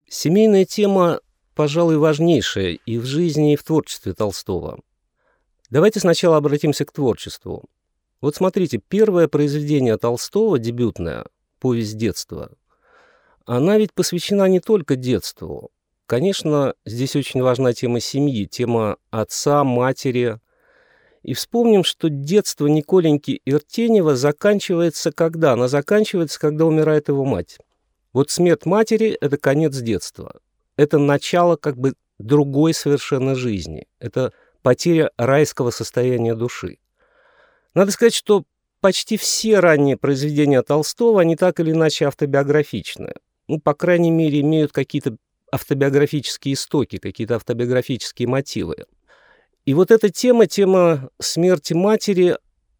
Семейная тема, пожалуй, важнейшая и в жизни, и в творчестве Толстого. Давайте сначала обратимся к творчеству. Вот смотрите, первое произведение Толстого, дебютное, «Повесть детства», она ведь посвящена не только детству. Конечно, здесь очень важна тема семьи, тема отца, матери. И вспомним, что детство Николеньки Иртеньева заканчивается когда? Оно заканчивается, когда умирает его мать. Вот смерть матери – это конец детства. Это начало как бы другой совершенно жизни. Это потеря райского состояния души. Надо сказать, что почти все ранние произведения Толстого, они так или иначе автобиографичны. Ну, по крайней мере, имеют какие-то автобиографические истоки, какие-то автобиографические мотивы. И вот эта тема смерти матери,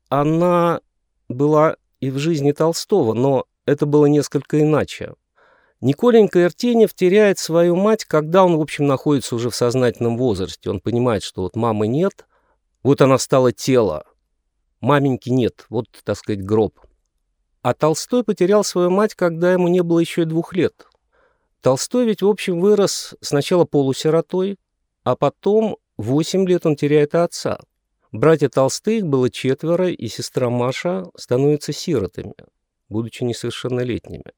она была и в жизни Толстого, но это было несколько иначе. Николенька Иртеньев теряет свою мать, когда он, в общем, находится уже в сознательном возрасте. Он понимает, что вот мамы нет, вот она стала тело, маменьки нет, вот, так сказать, гроб. А Толстой потерял свою мать, когда ему не было еще и 2 лет. Толстой ведь, в общем, вырос сначала полусиротой, а потом 8 лет он теряет отца. Братья Толстых было 4, и сестра Маша становятся сиротами, будучи несовершеннолетними.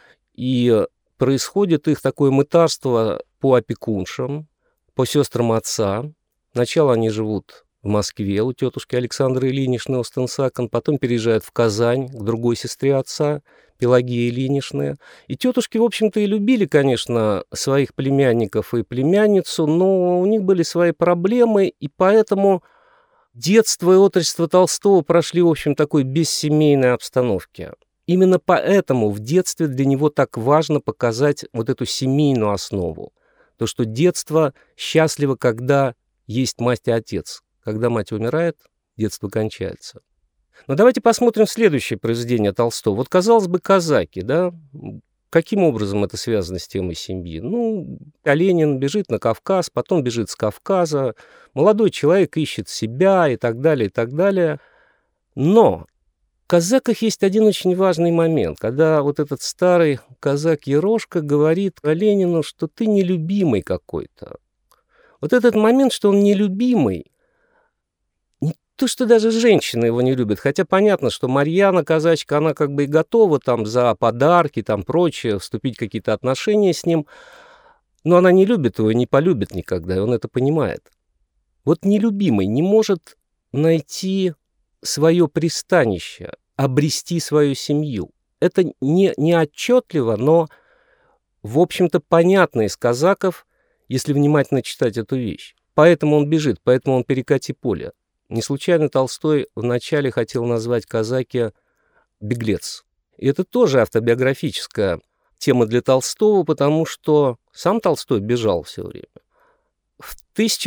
И происходит их такое мытарство по опекуншам, по сестрам отца. Сначала они живут в Москве у тетушки Александры Ильиничны Остенсакон, потом переезжают в Казань к другой сестре отца, Пелагеи Ильиничны. И тетушки, в общем-то, и любили, конечно, своих племянников и племянницу, но у них были свои проблемы, и поэтому детство и отрочество Толстого прошли, в общем, такой бессемейной обстановке. Именно поэтому в детстве для него так важно показать вот эту семейную основу. То, что детство счастливо, когда есть мать и отец. Когда мать умирает, детство кончается. Но давайте посмотрим следующее произведение Толстого. Вот, казалось бы, казаки, да? Каким образом это связано с темой семьи? Ну, Калинин бежит на Кавказ, потом бежит с Кавказа, молодой человек ищет себя и так далее, и так далее. Но в казаках есть один очень важный момент, когда вот этот старый казак Ерошка говорит Ленину, что ты нелюбимый какой-то. Вот этот момент, что он нелюбимый, не то, что даже женщины его не любят, хотя понятно, что Марьяна, казачка, она как бы и готова там за подарки, там прочее, вступить в какие-то отношения с ним, но она не любит его и не полюбит никогда, и он это понимает. Вот нелюбимый не может найти свое пристанище, обрести свою семью. Это не отчетливо, но, в общем-то, понятно из казаков, если внимательно читать эту вещь. Поэтому он бежит, поэтому он перекати поле. Не случайно Толстой вначале хотел назвать казаки «беглец». И это тоже автобиографическая тема для Толстого, потому что сам Толстой бежал все время. В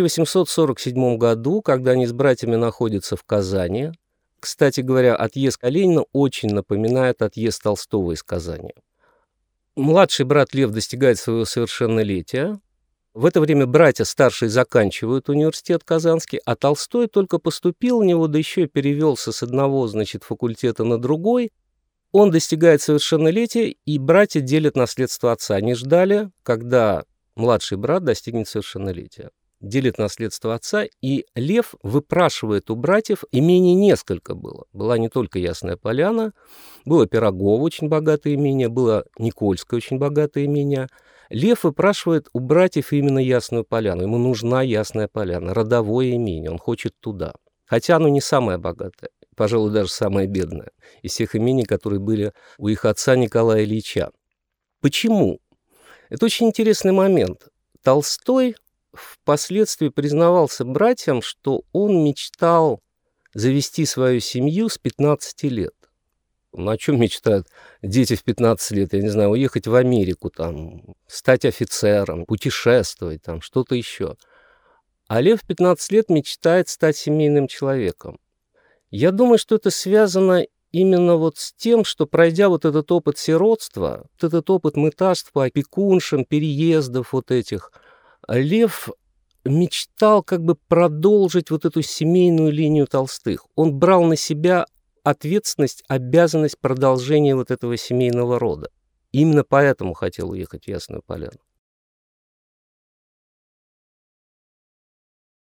1847 году, когда они с братьями находятся в Казани, кстати говоря, отъезд Калинина очень напоминает отъезд Толстого из Казани. Младший брат Лев достигает своего совершеннолетия. В это время братья старшие заканчивают университет Казанский, а Толстой только поступил в него, да еще и перевелся с одного, факультета на другой. Он достигает совершеннолетия, и братья делят наследство отца. Они ждали, когда младший брат достигнет совершеннолетия. Делит наследство отца, и Лев выпрашивает у братьев, имений несколько было. Была не только Ясная Поляна, было Пирогово, очень богатое имение, было Никольское, очень богатое имение. Лев выпрашивает у братьев именно Ясную Поляну. Ему нужна Ясная Поляна, родовое имение, он хочет туда. Хотя оно не самое богатое, пожалуй, даже самое бедное из всех имений, которые были у их отца Николая Ильича. Почему? Это очень интересный момент. Толстой впоследствии признавался братьям, что он мечтал завести свою семью с 15 лет. Ну, о чем мечтают дети в 15 лет? Я не знаю, уехать в Америку, там, стать офицером, путешествовать, там, что-то еще. А Лев в 15 лет мечтает стать семейным человеком. Я думаю, что это связано именно вот с тем, что, пройдя вот этот опыт сиротства, вот этот опыт мытарства, опекуншем, переездов вот этих, Лев мечтал как бы продолжить вот эту семейную линию Толстых. Он брал на себя ответственность, обязанность продолжения вот этого семейного рода. Именно поэтому хотел уехать в Ясную Поляну.